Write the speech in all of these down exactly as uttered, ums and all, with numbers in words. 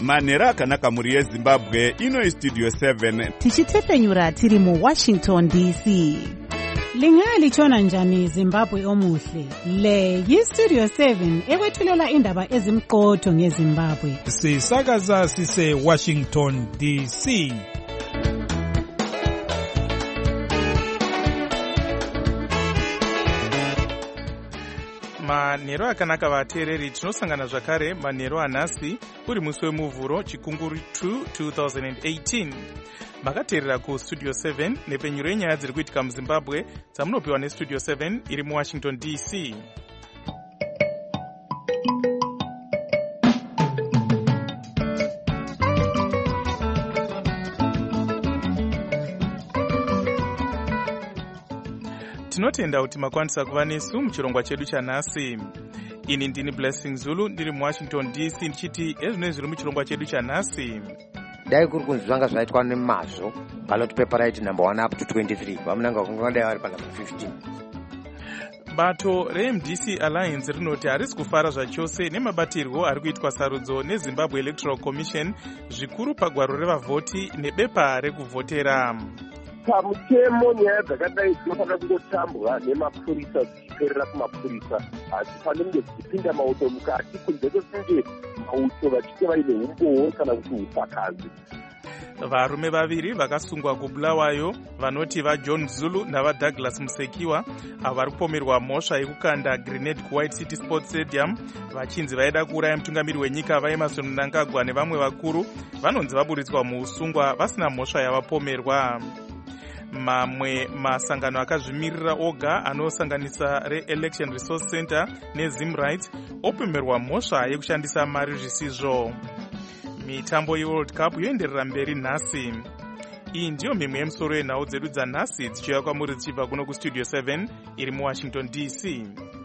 manhero akanaka muri yezimbabwe. Ino istudio seven tichitefenyura tiri mu Washington D C. Lingalitshona njani Zimbabwe omuhle? Le yistudio seven ekwethulela indaba ezimqotho ngeZimbabwe. Sisakaza sise Washington D C. Manhero akanaka vateereri, tinosangana zvakare manhero anhasi uri musi wemuvhuro chikunguru two two thousand eighteen. Makateerera kustudio seven nepenyuro yenyaya dziri kuitika muZimbabwe dzamunopiwa nestudio seven iri muWashington D C. Tinotenda kuti makwanisa kuva nesu muchirongwa chedu chanhasi. Ini ndini Blessing Zulu ndiri muWashington D C ndichiti ezvino zviri muchirongwa chedu chanhasi. Dai kuri kunzi zvanga zvaitwa nemazvo ballot paper right number one up to twenty-three vamunanga kungadai vari panumber fifteen. Bato reM D C Alliance rinoti harisi kufara zvachose nemabatirwo ari kuitwa sarudzo neZimbabwe Electoral Commission zvikuru pagwaro revavhoti nebepa rekuvhotera. Pamutemo nyaya dzakadai dzinofanira kungotambwa nemapurisa dzichiperera kumapurisa, asi panenge dzichipinda mauto mukati kunze kwekunge mauto vachite vaine umboo kana kuti usakazi. Varume vaviri vakasungwa kuBulawayo vanoti vaJohn Zulu navaDouglas Musekiwa avo vari kupomerwa mhosva yekukanda grenade kuWhite City Sports Stadium vachinzi vaida kuuraya mutungamiri wenyika vaEmmerson Mnangagwa nevamwe vakuru vanonzi vaburitswa muusungwa vasina mhosva yavapomerwa. Mamwe masangano akazvimirira oga anosanganisa reElection Resource Center neZimrights opemerwa mhosva yekushandisa mari zvisizvo. Mitambo yeWorld Cup yoenderera mberi nhasi. Iyi ndiyo mimwe yemusoro yenhau dzedu dzanhasi dzichiuya kwamuri dzichibva kuno kustudio seven iri muWashington D C.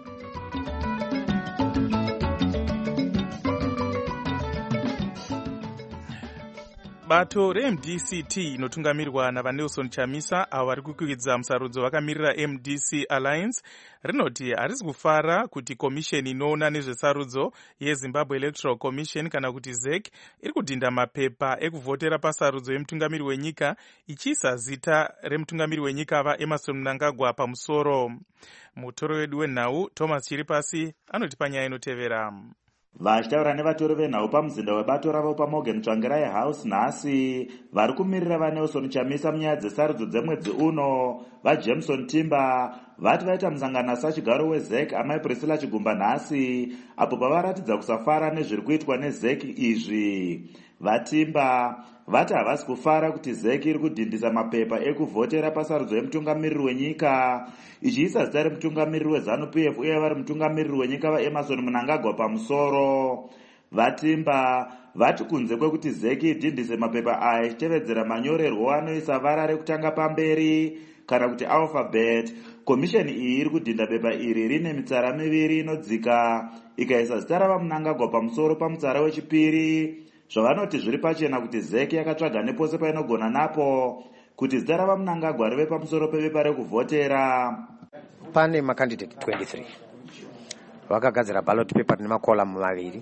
Bato reM D C T inotungamirwa navaNelson Chamisa avo vari kukwidza musarudzo vakamirira M D C Alliance rinoti harisi kufara kuti komisheni inoona nezvesarudzo yeZimbabwe Electoral Commission kana kuti Z E C iri kudhinda mapepa ekuvhotera pasarudzo yemutungamiri wenyika ichiisa zita remutungamiri wenyika vaEmmerson Mnangagwa pamusoro. Mutoro wedu wenhau Thomas Chiripasi anoti panyaya inotevera. Vachitaura nevatori venhau pamuzinda webato ravo paMorgan Tsvangirai House nhasi vari kumirira vaNelson Chamisa munyaya dzesarudzo dzemwedzi uno vaJameson Timber vati vaita musangano nasachigaro weZ E C amai Priscilla Chigumba nhasi apo pavaratidza kusafara nezviri kuitwa neZ E C izvi. Vatimba vati havasi kufara kuti Z E C iri kudhindisa mapepa ekuvhotera pasarudzo yemutungamiriri wenyika ichiisa zita remutungamiriri weZANU-P F uye vari mutungamiriri wenyika vaEmmerson Mnangagwa pamusoro. Vatimba vati kunze kwekuti Z E C idhindise mapepa aya ichitevedzera manyorerwo anoisa vara rekutanga pamberi kana kuti alphabet, komisheni iyi iri kudhinda pepa iri rine mitsara miviri inodzika ikaisa zita ravaMnangagwa pamusoro pamutsara wechipiri. Zvavanoti zviri pachena kuti Z E C yakatsvaga nepose painogona napo kuti zita ravaMnangagwa rive pamusoro pebepa rekuvhotera. Pane makandidate twenty-three vakagadzira ballot paper nemakoramu maviri.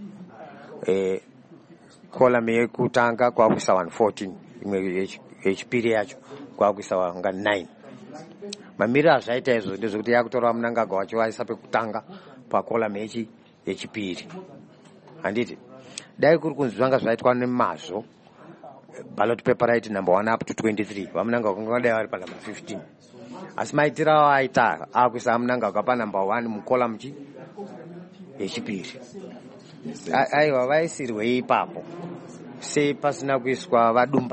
Eh, koramu yekutanga kwakuisa one fourteen, imwe yechipiri yacho kwakuisa wanga nine. Mamiriro azvaita izvo ndezvekuti yakutora Mnangagwa wacho vaisa pekutanga pakoramu yechipiri. Handiti dai kuri kunzi zvanga zvaitwa nemazvo ballot paper right number one up to twenty-three vamunanga kungadai vari panumber fifteen, asi maitiro avo aita akuisa Mnangagwa panumber one mukoramu chi yechipiri. Aiwa vaisirwe ipapo sei pasina kuiswa vadumba.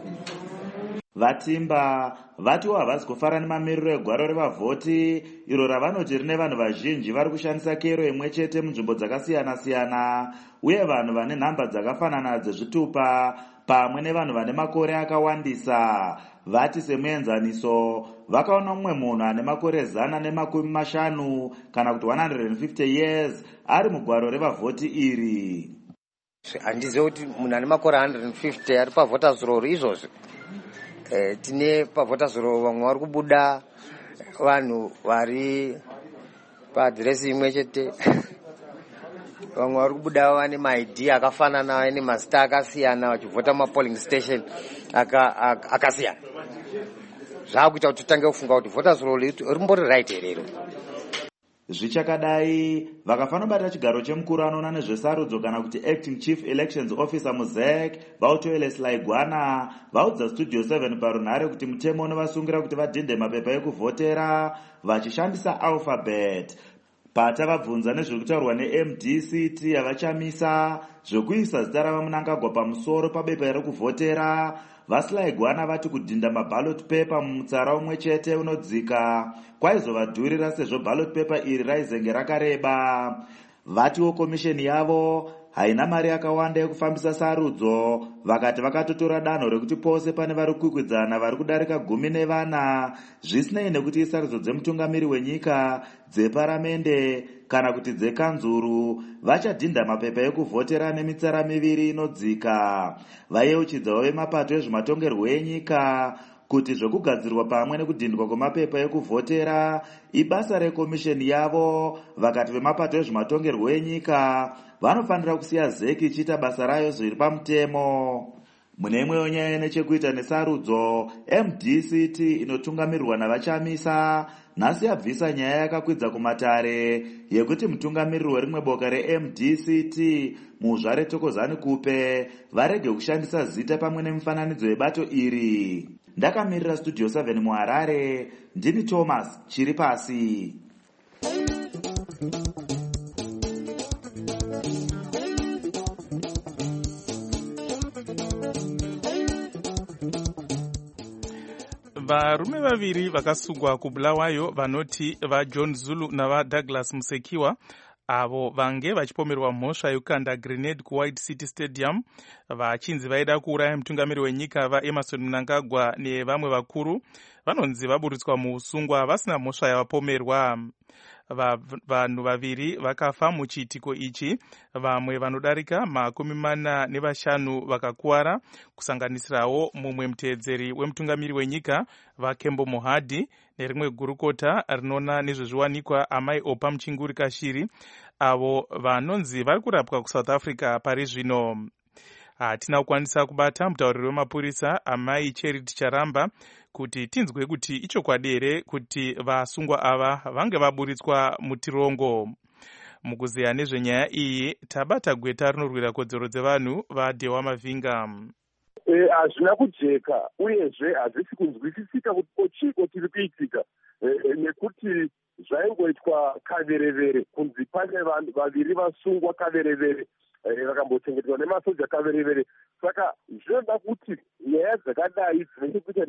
Vatimba vatiwo havasi kufara nemamiriro egwaro revavhoti iro ravanoti rine vanhu vazhinji vari kushandisa kero imwe chete munzvimbo dzakasiyana-siyana uye vanhu vane nhamba dzakafanana dzezvitupa pamwe nevanhu vane makore akawandisa. Vati semuenzaniso vakaona mumwe munhu ane makore zana nemakumi mashanu kana kuti one hundred fifty years ari mugwaro revavhoti iri. Handizivi kuti munhu ane makore one hundred fifty ari pavhoters roll izvozvi. Eh, tine pavhoters roll vamwe vari kubuda vanhu vari paadhiresi imwe chete vamwe vari kubuda vane maid akafanana vane mazita akasiyana vachivhota mumapolling station akasiyana. Zvaakuita kuti titange kufunga kuti voters roll rimbori right herero. Zvichakadai vakafanobata chigaro chemukuru anoona nezvesarudzo kana kuti acting chief elections officer muzek vautoele Slaigwana vaudza studio seven parunhare kuti mutemo unovasungira kuti vadhinde mapepa ekuvhotera vachishandisa alphabet. Pata vabvunza nezvekutaurwa ne-M D C T yavachamisa zvekuisa zita rava Mnangagwa pamusoro pabepa rekuvhotera, vaSlaigwana vati kudhinda maballot paper mumutsara umwe chete unodzika kwaizovadhurira sezvo ballot paper iri raizenge rakareba. Vatiwo komisheni yavo haina mari yakawanda yekufambisa sarudzo, vakati vakatotora danho rekuti pose pane vari kukwikwidzana vari kudarika gumi nevana, zvisinei nekuti isarudzo dzemutungamiri wenyika, dzeparamende kana kuti dzekanzuru, vachadhinda mapepa ekuvhotera nemitsara miviri inodzika. Vayeuchidzawo vemapato ezvematongerwo enyika kuti zvekugadzirwa pamwe nekudhindwa kwemapepa ekuvhotera ibasa rekomisheni yavo, vakati vemapato ezvematongerwo enyika vanofanira kusiya zeki ichiita basa rayo zviri pamutemo. Mune imwewo nyaya nechekuita nesarudzo, M D C T inotungamirirwa navachamisa nhasi yabvisa nyaya yakakwidza kumatare yekuti mutungamiriri werimwe boka re-M D C T muzvare Thokozani Kupe varege kushandisa zita pamwe nemufananidzo webato iri. Ndakamirira studio seven muHarare, ndini Thomas Chiripasi. Varume vaviri vakasungwa kuBulawayo vanoti vaJohn Zulu navaDouglas Musekiwa avo vange vachipomerwa mhosva yekukanda grenade kuWhite City Stadium vachinzi vaida kuuraya mutungamiri wenyika vaEmmerson Mnangagwa nevamwe vakuru vanonzi vaburitswa muusungwa vasina mhosva yavapomerwa. Vanhu vaviri vakafa muchiitiko ichi, vamwe vanodarika makumi mana nevashanu vakakuwara, kusanganisirawo mumwe muteedzeri wemutungamiri wenyika vaKembo Mohadi nerimwe gurukota rinoona nezvezviwanikwa Amai Opa Muchinguri Kashiri, avo vanonzi vari kurapwa kuSouth Africa pari zvino. Hatina kukwanisa kubata mutauriri wemapurisa Amai Charity Charamba kuti tinzwe kuti ichokwadi here kuti vasungwa ava vange vaburitswa mutirongo. Mukuziya nezvenyaya iyi tabata gweta rinorwira kodzero dzevanhu vaDewa Mavhinga. Hazvina kujeka uyezve hazvisi kunzwisisika kuti kochiko tiri kuitika nekuti zvaingoitwa kaverevere kunzi pane vanhu vaviri vasungwa kaverevere vakambochengetwa nemasoja kaverevere. Saka zvinoda kuti nyaya dzakadai dzinechekuita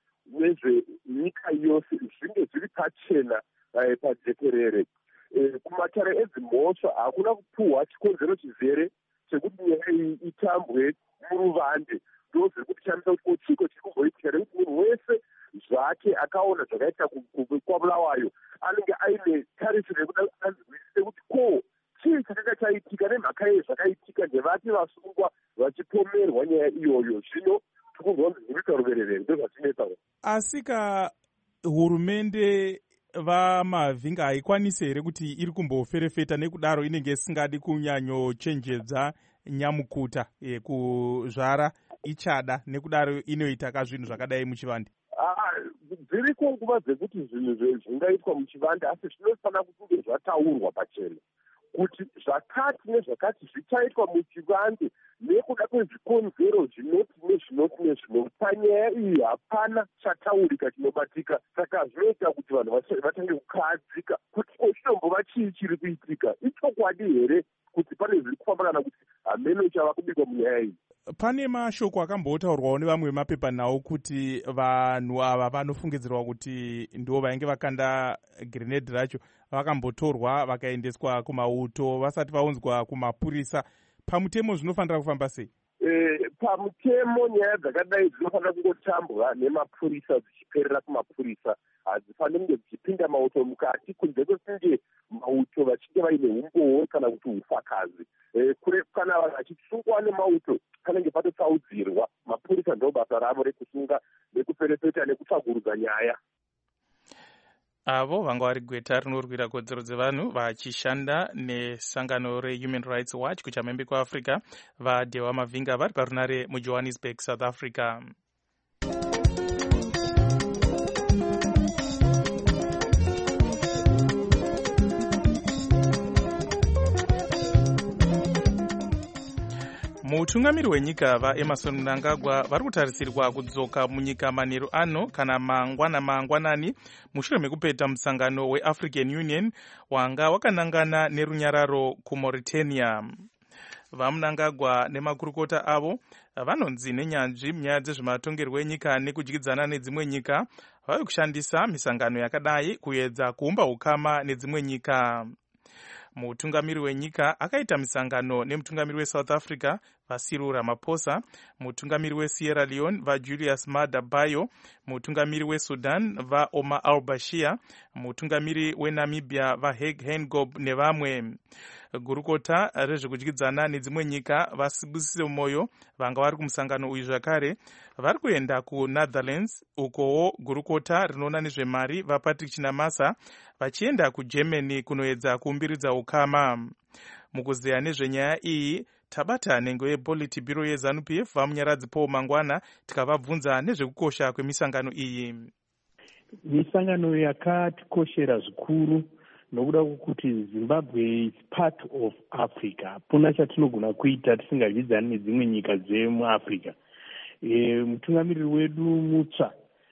nezvenyika yose zvinge zviri pachena pajekerere. Kumatare edzimhosva hakuna kupuhwa chikonzero chizere chekuti nyaya iyi itambwe muruvande. Ndozviri kuti shamisa kuti kochiko chiri kumboitika nekuti munhu wese zvake akaona zvakaita kwaBulawayo anenge aine tarisiro yekuda anzwisise kuti ko chii chakanga chaitika nemhaka yezvakaitika ndevati vasungwa vachipomerwa nyaya iyoyo. Zvino tikunzwa kuti zvinoita ruverevere ndozvatinetsawo. Asika hurumende vaMavhinga haikwanisi here kuti iri kumboferefeta nekudaro inenge isingadi kunyanyochenjedza nyamukuta kuzvara ichada nekudaro inoita kazvinhu zvakadai muchivande? Dziriko nguva dzekuti zvinhu zvingaitwa muchivande, asi zvinofanira kunge zvataurwa pachena kuti zvakati nezvakati zvichaitwa muchivande nekuda kwezvikonzero zvinoti nezvinoti nezvinoti. Panyaya iyi hapana chataurika chinobatika, saka zvinoita kuti vanhu vatange kukahadzika kuti chimbova chii chiri kuitika. Ichokwadi here kuti pane zviri kufamba kana kuti hameno chava kubikwa munyaya iyi? Pane mashoko akambotaurwawo nevamwe vemapepanhau kuti vanhu ava vanofungidzirwa kuti ndo vainge vakanda grenade racho vakambotorwa vakaendeswa kumauto vasati vaunzwa kumapurisa. Pamutemo zvinofanira kufamba sei? E, pamutemo nyaya dzakadai dzinofanira kungotambwa nemapurisa dzichiperera kumapurisa. Hadzifaniri kunge dzichipinda mauto mukati kunze kwekunge mauto vachinge vaine umboo kana kuti ufakazi. E, kure kana vanhu vachisungwa nemauto panenge patotsaudzirwa. Mapurisa ndo basa ravo rekusunga nekuperepeta nekutsvagurudza nyaya. avo vanga vari gweta rinorwira kodzero dzevanhu vachishanda nesangano rehuman rights watch kuchamhembe kwaafrica vadewa mavhinga vari parunare mujohannesburg, south africa. mutungamiri wenyika vaemerson mnangagwa vari kutarisirwa kudzoka munyika manheru ano kana mangwana mangwanani mushure mekupeta musangano weafrican union wanga wakanangana nerunyararo kumauritania. vamnangagwa nemakurukota avo vanonzi nenyanzvi munyaya dzezvematongerwo enyika nekudyidzana nedzimwe nyika vave kushandisa misangano yakadai kuedza kuumba ukama nedzimwe nyika. mutungamiri wenyika akaita misangano nemutungamiri wesouth africa vaCyril Ramaphosa, mutungamiri weSierra Leone vaJulius Maada Bio, mutungamiri weSudan vaOmar al-Bashir, mutungamiri weNamibia vaHage Geingob nevamwe. gurukota rezvekudyidzana nedzimwe nyika vaSibusiso Moyo vanga vari kumusangano uyu zvakare vari kuenda kuNetherlands, ukowo gurukota rinoona nezvemari vaPatrick Chinamasa vachienda kuGermany kunoedza kuumbiridza ukama. mukuzeya nezvenyaya iyi tabata nhengo yePolitburo yeZANU-P F vamunyaradzi Paul Mangwana tikavabvunza nezvekukosha kwemisangano iyi. misangano yakatikoshera zvikuru nokuda kwokuti Zimbabwe is part of Africa. Hapana chatinogona kuita tisingadyidzani nedzimwe nyika dzemuAfrica. E, mutungamiriri wedu mutsva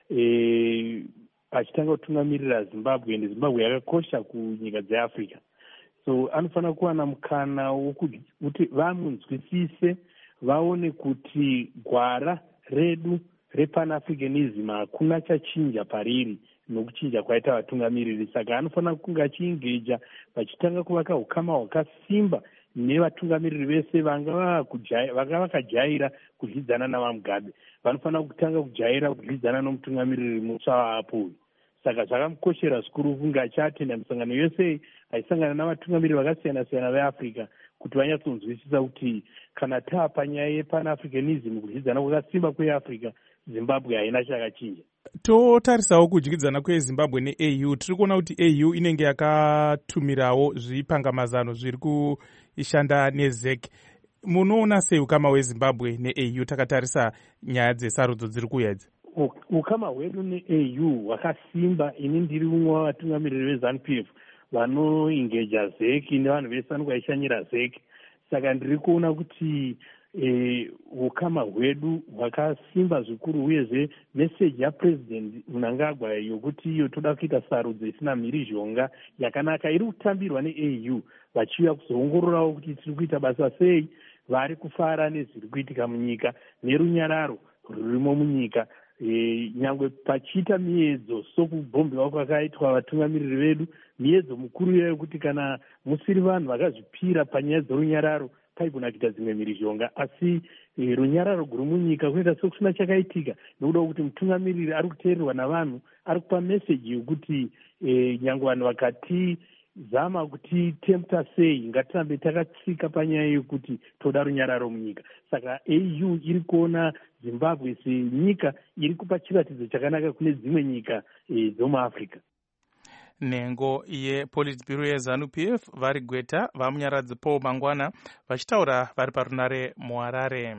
e, achitanga kutungamirira Zimbabwe, ende Zimbabwe yakakosha kunyika dzeAfrica. So anofanira kuwana mukana wokuti vamunzwisise, vaone kuti gwara redu repanafricanism hakuna chachinja pariri nokuchinja kwaita vatungamiriri. Saka anofanira kunga achiingeja vachitanga kuvaka ukama hwakasimba nevatungamiriri vese vanga vakajaira kudyidzana navaMugabe. Vanofanira kutanga kujaira kudyidzana nomutungamiriri mutsva waapo. Saka zvakamukoshera zvikuru kunge achiatenda misangano yose aisangana navatungamiriri vakasiyana-siyana veAfrica kuti vanyatsonzwisisa kuti kana taa panyaya yepanafricanism kudyidzana kwakasimba kweAfrica, Zimbabwe haina chakachinja. totarisawo kudyidzana kweZimbabwe neA U, tiri kuona kuti A U inenge yakatumirawo zvipangamazano zviri kuishanda neZ E C. munoona sei ukama hweZimbabwe neA U takatarisa nyaya dzesarudzo dziri kuuya idzi? ukama hwedu neA U hwakasimba. ini ndiri umwe wavatungamiriri veZANU-P F vanoingeja Z E C nevanhu vese vanokwaishanyira Z E C. Saka ndiri kuona kuti e, ukama hwedu hwakasimba zvikuru, uyezve meseji yaPresident Mnangagwa yokuti iyo toda kuita sarudzo isina mhirizhonga yakanaka iri kutambirwa neA U, vachiuya kuzoongororawo kuti tiri kuita basa sei, vari kufara nezviri kuitika munyika nerunyararo rurimo munyika. E, nyangwe pachiita miedzo sokubhombewa kwakaitwa vatungamiriri vedu, miedzo mukuru yekuti kana musiri vanhu vakazvipira panyaya dzorunyararo paigona kuita dzimwe mhirizhonga, asi e, runyararo guru munyika kunoita sekusina chakaitika nokuda kwokuti mutungamiriri ari kuteererwa navanhu, ari kupa meseji yokuti e, nyangwe vanhu vakati zama kuti tempta sei ngatirambe takatsika panyaya yokuti toda runyararo munyika. Saka A U iri kuona Zimbabwe senyika iri kupa chiratidzo chakanaka kune dzimwe nyika e, dzomuAfrica. nhengo yePolitburo yeZANU-P F vari gweta vamunyaradzi Paul Mangwana vachitaura vari parunare muHarare.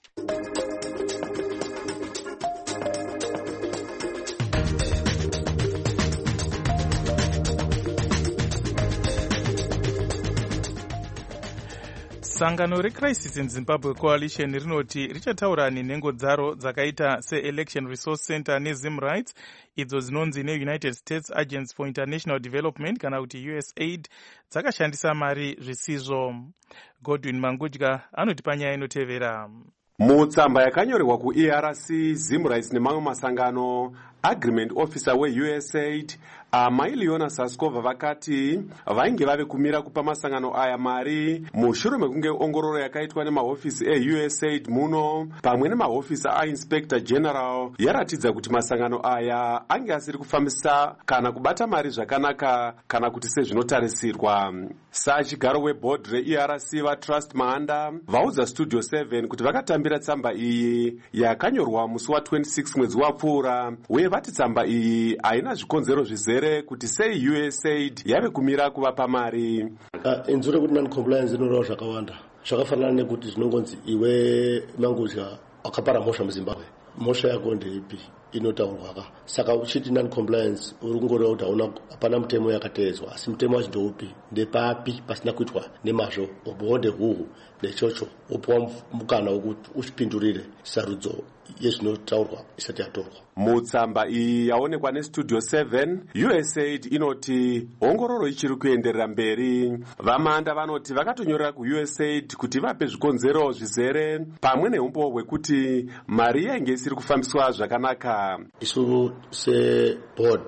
sangano reCrisis in Zimbabwe Coalition rinoti richataura nenhengo dzaro dzakaita seElection Resource Center neZimRights, idzo dzinonzi neUnited States Agency for International Development kana kuti U S A I D dzakashandisa mari zvisizvo. Godwin Mangudya anoti panyaya inotevera. mutsamba yakanyorerwa kuE R C, ZimRights nemamwe masangano, Agreement Officer weU S A I D Amailiona Saskova vakati vainge vave kumira kupa masangano aya mari mushure mekunge ongororo yakaitwa nemahofisi eU S A I D muno pamwe nemahofisi aInspector General yaratidza kuti masangano aya ange asiri kufambisa kana kubata mari zvakanaka kana kuti sezvinotarisirwa. Sachigaro weboard reE R C vaTrust Mahanda vaudza Studio seven kuti vakatambira tsamba iyi yakanyorwa musi wa twenty-six mwedzi wapfuura, uye vati tsamba iyi haina zvikonzero zvizere zvizere kuti sei U S A I D yave kumira kuvapa mari. Inzure kuti non-compliance inoreva zvakawanda. Zvakafanana nekuti zvinongonzi iwe mangudya wakapara mhosva muZimbabwe. Mhosva yako ndeipi inotaurwa ka. Saka uchiti non-compliance uri kungoreva kuti hauna hapana mutemo yakateedzwa, asi mutemo wacho ndeupi, ndepapi pasina kuitwa nemazvo, ubonde huhu nechocho upuwa mukana wokuti uchipindurire sarudzo yezvinotaurwa isati yatorwa. Mutsamba iyi yaonekwa nestudio seven, U S A I D inoti ongororo ichiri kuenderera mberi. Vamanda vanoti vakatonyorera ku U S A I D kuti vape zvikonzero zvizere pamwe neumbo hwekuti mari yainge isiri kufambiswa zvakanaka. Isu seboard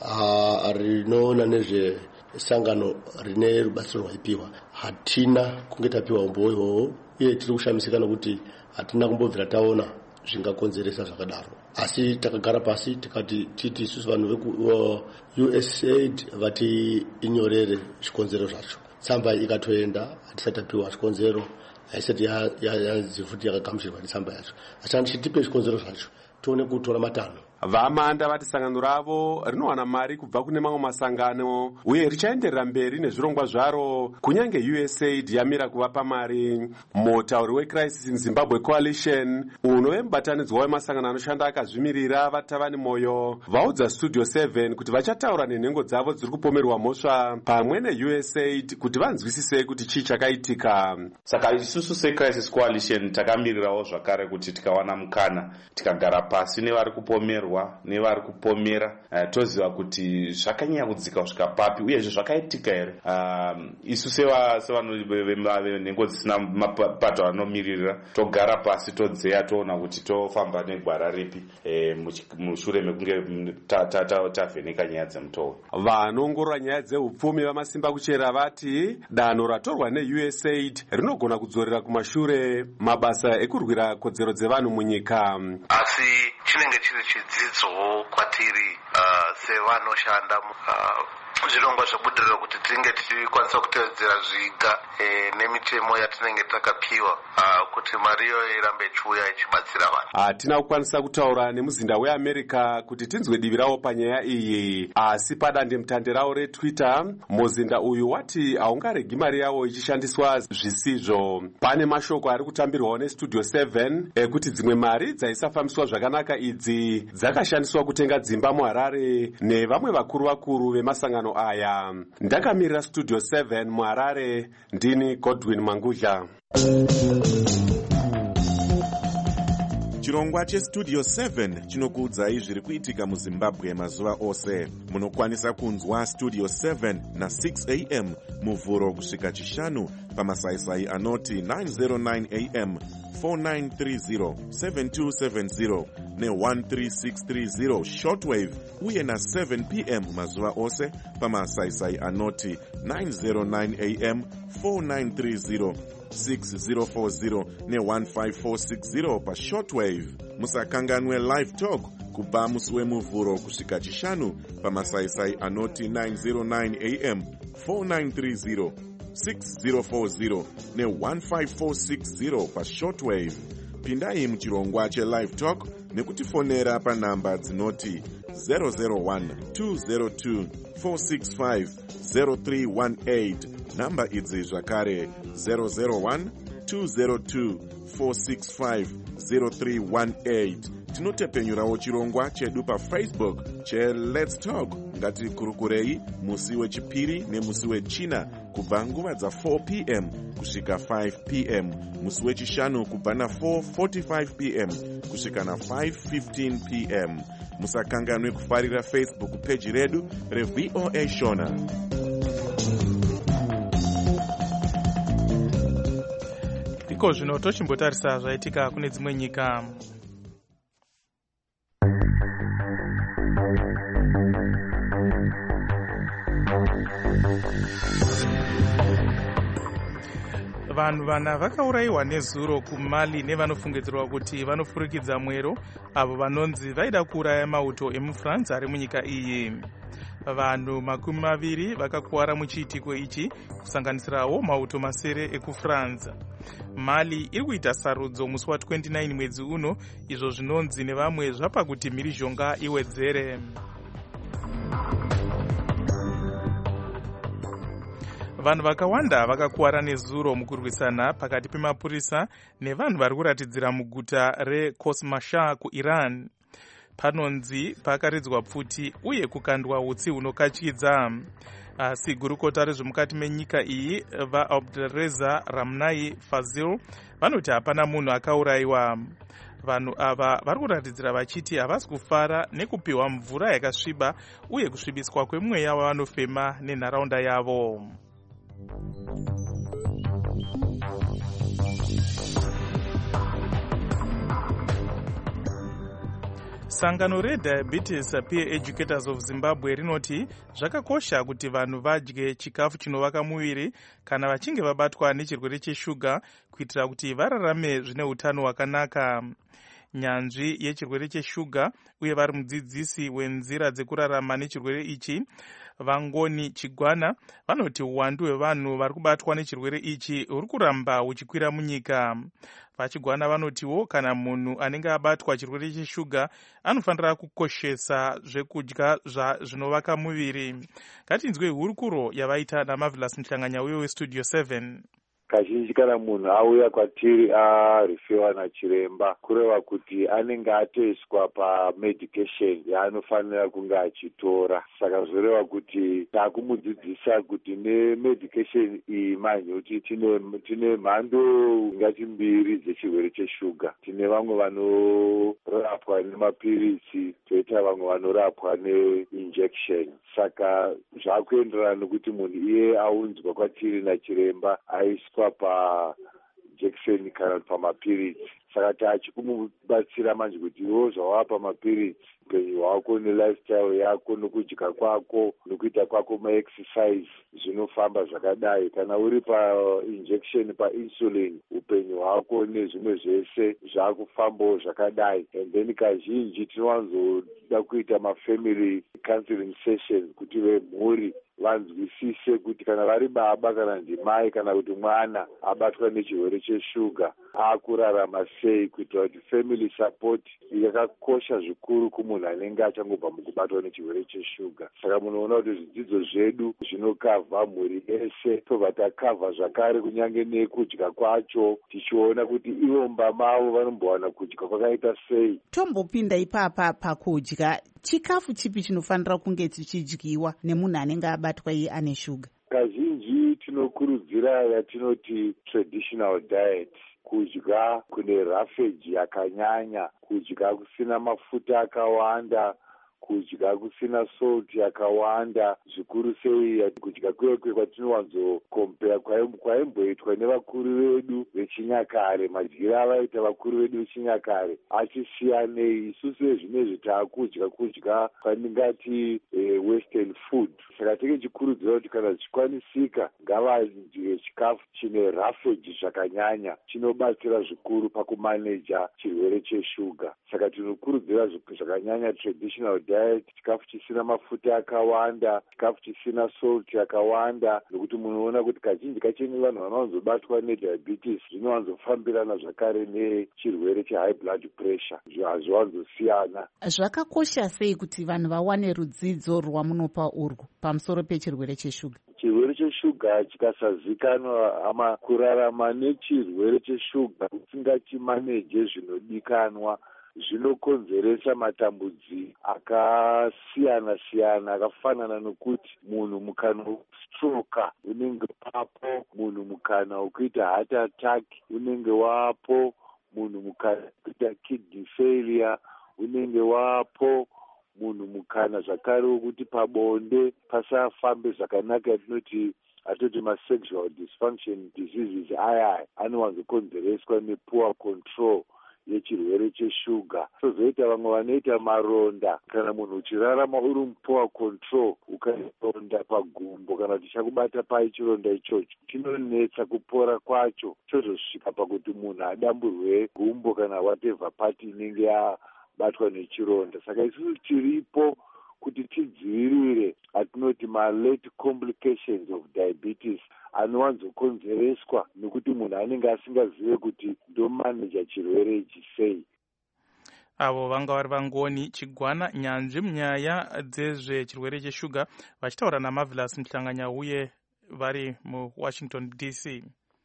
rinoona nezve sangano rine rubatsiro rwaipiwa hatina kunge tapiwa umbo ihwohwo, uye tiri kushamisika nokuti hatina kumbobvira taona zvingakonzeresa zvakadaro. Asi takagara pasi tikati titi isusu vanhu veku U S A I D vati inyorere zvikonzero zvacho. Tsamba ikatoenda hatisati tapiwa zvikonzero, haisati yanzi futi yakagamuchirwa netsamba yacho. Asi tipe zvikonzero zvacho tione kutora matanho. Vamanda vati sangano ravo rinowana mari kubva kune mamwe masangano uye richaenderera mberi nezvirongwa zvaro kunyange U S A I D yamira kuvapa mari. Mutauri weCrisis in Zimbabwe Coalition unove mubatanidzwa wemasangano anoshanda akazvimirira vatavani moyo vaudza Studio seven kuti vachataura nenhengo dzavo dziri kupomerwa mhosva pamwe neU S A I D kuti vanzwisise kuti chii chakaitika. Saka isusu seCrisis Coalition takamirirawo zvakare kuti tikawana mukana tikagara pasi nevari kupomerwa nevari kupomera uh, toziva kuti zvakanyanya kudzika kusvika papi uyezve zvakaitika here. Uh, isu sevanenhengo dzisina mapato anomiririra togara pasi todzeya toona kuti tofamba negwara ripi eh, mushure mekunge tavheneka nyaya dzemutoo. Vanoongorora nyaya dzeupfumi vamasimba kuchera vati danho ratorwa neU S A I D rinogona kudzorera kumashure mabasa ekurwira kodzero dzevanhu munyika. Asi chinenge chiri chidzidzo kwatiri uh, sevanoshanda uh, zvirongwa zvobudiriro kuti tinge tichikwanisa kutevedzera zviga e, nemitemo yatinenge takapiwa uh, kuti mariyo irambe ichiuya ichibatsira vanhu. Hatina kukwanisa kutaura nemuzinda weAmerica kuti tinzwe divi ravo panyaya iyi, asi padandemutande ravo reTwitter muzinda uyu wati haungaregi mari yavo ichishandiswa zvisizvo. Pane mashoko ari kutambirwawo neStudio seven ekuti dzimwe mari dzaisafambiswa zvakanaka idzi dzakashandiswa kutenga dzimba muHarare nevamwe vakuru vakuru vemasangano aya. Ndakamirira Studio seven muHarare, ndini Godwin Mangudla. Chirongwa cheStudio seven chinokuudzai zviri kuitika muZimbabwe mazuva ose. Munokwanisa kunzwa Studio seven na six a m muvhuro kusvika chishanu pamasaisai anoti nine oh nine a m, four nine three zero, seven two seven zero ne one three six three zero shortwave uye na seven p m mazuva ose pamasaisai anoti nine oh nine a m, four nine three zero, six zero four zero ne one five four six zero pa shortwave. Musakanganwe live talk kubva musi wemuvhuro kusvika chishanu pamasaisai anoti nine oh nine a m, four nine three zero, six zero four zero ne one five four six zero pa shortwave. Pindai muchirongwa chelive talk nekutifonera panhamba dzinoti zero zero one, two zero two, four six five, zero three one eight. Namba idzi zvakare zero zero one, two zero two, four six five, zero three one eight. Tinotepenyurawo chirongwa chedu paFacebook che Let's Talk. Ngatikurukurei musi wechipiri nemusi wechina kubva nguva dza four p m kusvika five p m, musi wechishanu kubva na four forty-five p m kusvika na five fifteen p m. Musakanganwe kufarira Facebook page redu reV O A Shona. Iko zvino tochimbotarisa zvaitika kune dzimwe nyika. Vanhu vana vakaurayiwa nezuro kuMali nevanofungidzirwa kuti vanofurikidza mwero avo vanonzi vaida kuuraya mauto emuFrance ari munyika iyi. Vanhu makumi maviri vakakuwara muchiitiko ichi kusanganisirawo mauto masere ekuFrance. Mali iri kuita sarudzo musi wa twenty-nine mwedzi uno, izvo zvinonzi nevamwe zvapa kuti mhirizhonga iwedzere. vanhu vakawanda vakakuwara nezuro mukurwisana pakati pemapurisa nevanhu vari kuratidzira muguta rekosmashah kuiran. Panonzi pakaridzwa pfuti uye kukandwa utsi hunokatyidza. Asi gurukota rezvemukati menyika iyi vaAbdulreza Ramnai Fazil vanoti hapana munhu akaurayiwa. Vanhu ava vari kuratidzira vachiti havasi kufara nekupiwa mvura yakasviba uye kusvibiswa kwemweya wavanofema nenharaunda yavo. Sangano reDiabetes Peer Educators of Zimbabwe rinoti zvakakosha kuti vanhu vadye chikafu chinovaka muviri kana vachinge vabatwa nechirwere cheshuga kuitira kuti vararame zvine utano hwakanaka. Nyanzvi yechirwere cheshuga uye vari mudzidzisi wenzira dzekurarama nechirwere ichi Vangoni Chigwana vanoti uwandu hwevanhu vari kubatwa nechirwere ichi huri kuramba huchikwira munyika. Vachigwana vanotiwo kana munhu anenge abatwa chirwere cheshuga anofanira kukoshesa zvekudya zvinovaka muviri. Ngatinzwe hurukuro yavaita naMarvelous Mhlanganya uye weStudio seven. Kazhinji kana munhu auya kwatiri arifiwa nachiremba kureva kuti anenge atoiswa pamedication yaanofanira kunge achitora. Saka zvoreva kuti takumudzidzisa kuti nemedication iyi manyuti tine, tine mhando ingati mbiri dzechirwere cheshuga. Tine vamwe vanorapwa nemapirisi, toita vamwe vanorapwa neinjection. Saka zvakuenderana nokuti munhu iye aunzwa kwatiri nachiremba aiswa pa jekiseni kana pamapirisi. Saka tachikumubatsira manje kuti iwo zvawapa mapirisi upenyu hwako nelifestyle yako nokudya kwako nokuita kwako maexercise zvinofamba zvakadai. Kana uri painjection painsulin upenyu hwako nezvimwe zvese zvakufambawo zvakadai. And then kazhinji tinowanzoda kuita mafamily counseling sessions kuti vemhuri vanzwisise kuti kana vari baba kana ndimai kana kuti mwana abatwa nechirwere cheshuga akurarama sei, kuitira kuti family support yakakosha zvikuru kumunhu anenge achangobva mukubatwa nechirwere cheshuga. Saka munoona kuti zvidzidzo zvedu zvinokavha mhuri yese, tobva takavha zvakare kunyange nekudya kwacho, tichiona kuti ivo mba mavo vanombowana kudya kwakaita sei. Tombopinda ipapa pakudya, chikafu chipi chinofanira kunge chichidyiwa nemunhu anenge abatwa iye ane shuga? Kazhinji tinokurudzira yatinoti traditional diet, kudya kune rafeji yakanyanya, kudya kusina mafuta akawanda, kudya kusina salt yakawanda, zvikuru sei kudya kwekwe kwatinowanzokompea kwaimboitwa nevakuru vedu vechinyakare. Madyiro avaita vakuru vedu vechinyakare achisiyanei. Isusu zvinezvi taakudya kudya kwatingati eh, western food. Saka tikechikurudzira kuti kana zvichikwanisika ngavadye chikafu chine rafeji zvakanyanya, chinobatsira zvikuru pakumaneja chirwere cheshuga. Saka tinokurudzira zvakanyanya traditional diet, chikafu chisina mafuta akawanda, chikafu chisina salt yakawanda, nokuti munoona kuti kazhinji kacheni vanhu vanowanzobatwa nediabetes zvinowanzofambirana zvakare nechirwere chehigh blood pressure, hazviwanzosiyana. Zvakakosha sei kuti vanhu vawane rudzidzo rwamunopa urwu pamusoro pechirwere cheshuga? Chirwere cheshuga chikasazikanwa, hama, kurarama nechirwere cheshuga usingachimaneje zvinodikanwa zvinokonzeresa matambudziko akasiyana siyana akafanana nokuti munhu mukana westroke unenge wapo, munhu mukana wekuita heart attack unenge wapo, munhu mukana wekuita kidney failure unenge wapo, munhu mukana zvakare wekuti pabonde pasafambe zvakanaka, yatinoti atoti masexual dysfunction diseases aya anowanzokonzereswa nepoor control yechirwere cheshuga. Tozoita vamwe vanoita maronda. Kana munhu uchirarama uri mupoor control ukaronda pagumbo kana kuti chakubata pai chironda ichocho chinonetsa kupora kwacho, chozosvika pakuti munhu adamburwe gumbo kana whatever part inenge yabatwa nechironda. Saka isusu tiripo kuti tidzivirire atinoti ma-late complications of diabetes anowanzokonzereswa nokuti munhu anenge asingazive kuti ndomaneja chirwere ichi sei. Avo vanga vari Vangoni Chigwana, nyanzvi munyaya dzezvechirwere cheshuga, vachitaura naMarvelous Mhlanganya uye vari muwashington D C.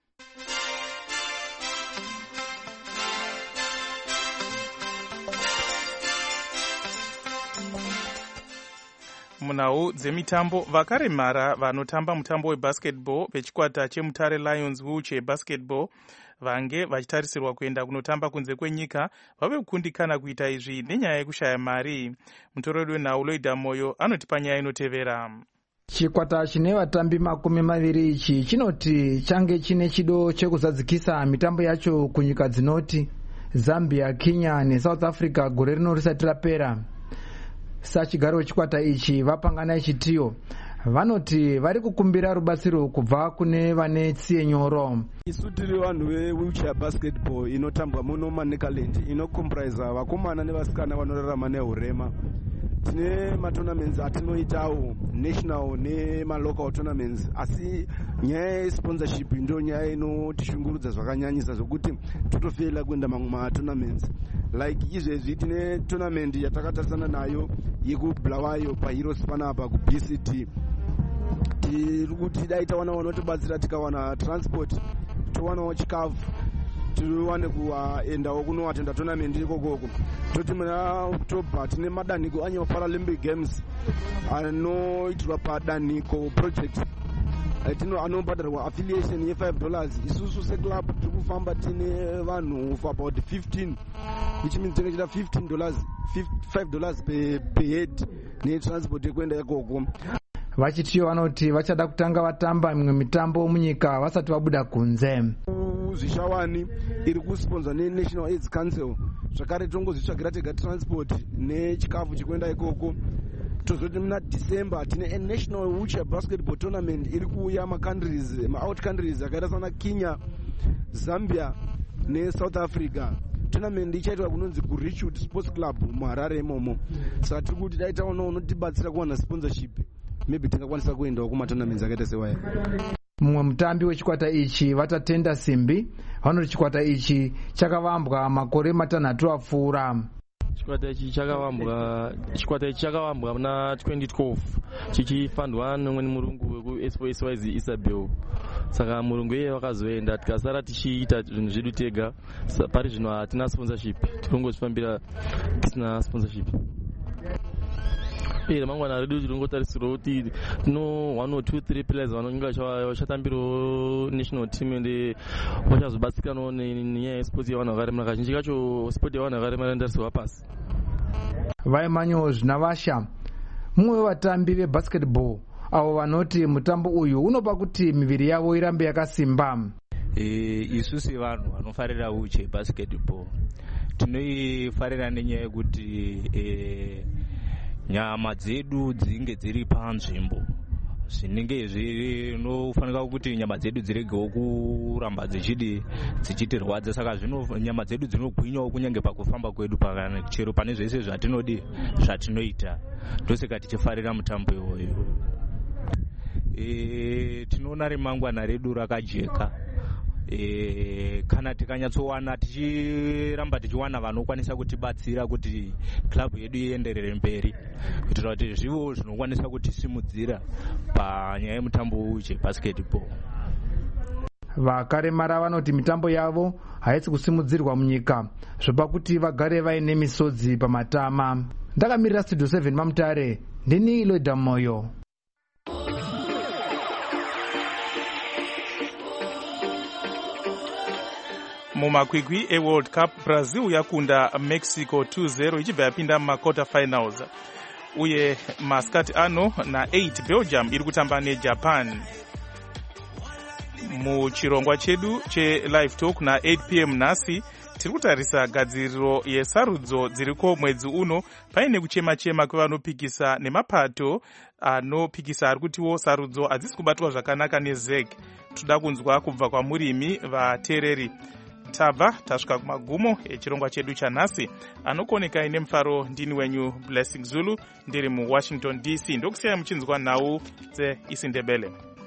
Munhau dzemitambo, vakaremara vanotamba mutambo webasketball vechikwata chemutare Lions Wheelchair Basketball vange vachitarisirwa kuenda kunotamba kunze kwenyika vave kukundikana kuita izvi nenyaya yekushaya mari. Mutorori wenhau Loida Moyo anotipa nyaya inotevera. Chikwata chine vatambi makumi maviri ichi chinoti change chine chido chekuzadzikisa mitambo yacho kunyika dzinoti Zambia, Kenya neSouth Africa gore rino risati rapera. Sachigaro wechikwata ichi vapangana ichitiyo vanoti vari kukumbira rubatsiro kubva kune vane tsiye nyoro. Isu tiri vanhu vewheelchair basketball inotambwa muno Manicaland inokompraiza vakomana nevasikana vanorarama neurema. Tine matournaments atinoitawo national nemalocal tournaments, asi nyaya yesponsorship ndo nyaya inotishungurudza zvakanyanyisa zvokuti totofeila kuenda mamwe matournaments. Like izvezvi tine tournament yatakatarisana nayo yekubulawayo paheroes panapa kuB C T. Tiri kuti dai tawana vanotibatsira tikawana transport towanawo chikafu tiwane kuendawo kunoatenda tournament ikokoko. Toti muna October tine madanhiko anyo Paralympic Games anoitirwa padanhiko project tino anobhadharwa affiliation ye five dollars. Isusu seclub tiri kufamba tine vanhu for about fifteen, which means tinenge chita fifteen dollars, five dollars per, per head netransport yekuenda ikoko. Vachitiyo vanoti vachada kutanga vatamba mimwe mitambo munyika vasati vabuda kunze. Zvishawani iri kusponsa neNational AIDS Council, zvakare tongozvitsvagira tega transport nechikafu chekuenda ikoko. Tozoti muna December tine a national wheelchair basketball tournament iri kuuya macountries maout countries akaita sana Kenya, Zambia neSouth Africa. Tournament ichaitwa kunonzi kuRichwood Sports Club muHarare imomo. Saka tiri kuti dai taona unotibatsira kuwana sponsorship, maybe tingakwanisa kuendawo kumatournaments akaita sewaya. Mumwe mutambi wechikwata ichi Vatatenda Simbi vanoti chikwata ichi chakavambwa makore matanhatu apfuura. Chikwata ichi chakavambwa chikwata ichi chakavambwa muna twenty twelve chichifandwa nomwe murungu weku S Y Z Isabel. Saka murungu iye wakazoenda tikasara tichiita zvinhu zvedu tega. Pari zvino hatina sponsorship, tirongozvifambira tisina sponsorship. Pera mangwana redu tirongotarisirwa kuti tino one or two three players vanonga vachatambirawo national team ende vachazobatsirikanawo nenyaya yesports yevanhu vakaremara. Kazhinji kacho sport yevanhu vakaremara inotarisirwa pasi. Vaimanyo Zvinavasha mumwe wevatambi vebasketball avo vanoti mutambo uyu unopa kuti miviri yavo irambe yakasimba. Isu sevanhu vanofarira wheelchair basketball tinoifarira nenyaya yekuti nyama dzedu dzinge dziri panzvimbo, zvinenge zvinofanika kuti nyama dzedu dziregewo kuramba dzichidi dzichitirwadza. Saka zvino nyama dzedu dzinogwinyawo kunyange pakufamba kwedu pakana chero pane zvese zvatinodi zvatinoita. Ndosaka tichifarira mutambo iwoyo. E, tinoona remangwana redu rakajeka. E, kana tikanyatsowana tichiramba tichiwana vanokwanisa kutibatsira kuti club yedu ienderere mberi, kuitira kuti zvivo zvinokwanisa kutisimudzira panyaya yemutambo wewheelchair basketball. Vakaremara vanoti mitambo yavo haisi kusimudzirwa munyika zvopa kuti vagare vaine misodzi pamatama. Ndakamirira Studio seven Mamutare, ndini Loida Moyo. Mumakwikwi eWorld Cup, Brazil yakunda Mexico two zero ichibva yapinda mumaquarter finals, uye masikati ano na eight Belgium iri kutamba neJapan. Muchirongwa chedu chelive talk na eight p m nhasi tiri kutarisa gadziriro yesarudzo dziriko mwedzi uno, paine kuchema-chema kwevanopikisa nemapato anopikisa ari kutiwo sarudzo hadzisi kubatwa zvakanaka neZEC. Toda kunzwa kubva kwamurimi vateereri. Tabva tasvika kumagumo echirongwa chedu chanhasi. Anokoneka ine mufaro ndini wenyu Blessing Zulu, ndiri muWashington D C. Ndokusiyai muchinzwa nhau dzeIsindebele.